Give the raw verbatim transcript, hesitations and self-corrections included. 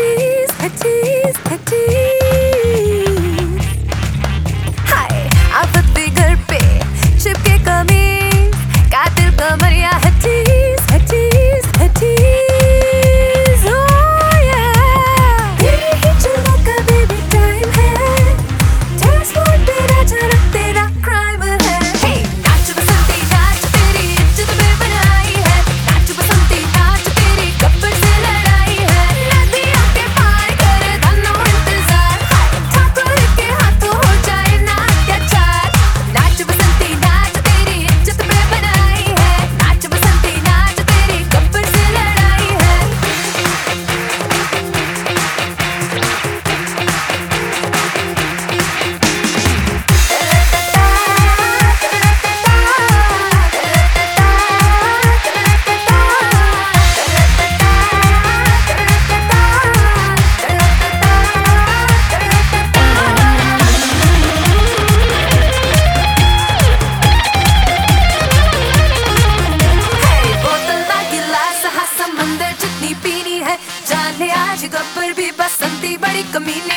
tease, a tease, a tease. हाय आफत भी घर पे चिपके कमीज, कातिल कमरिया है tease, a tease, a tease. Oh yeah, तेरे ही चुम्बन का baby time है, dance floor पे राजा रख तेरा crime है. Hey नाच बसंती नाच तेरी इज्जत में बनाई है, नाच बसंती नाच तेरी गब्बर से लड़ाई है. नदियों के पार कर धनो इंतजार, ठाकुर के हाथों हो जाए ना अत्याचार. नाच बसंती नाच तेरी इज्जत में बनाई है, नाच बसंती नाच तेरी गब्बर से लड़ाई है. बोतल ना गिलास हा समंदर जितनी पीनी है, जाने आज गब्बर भी बसंती बड़ी कमीनी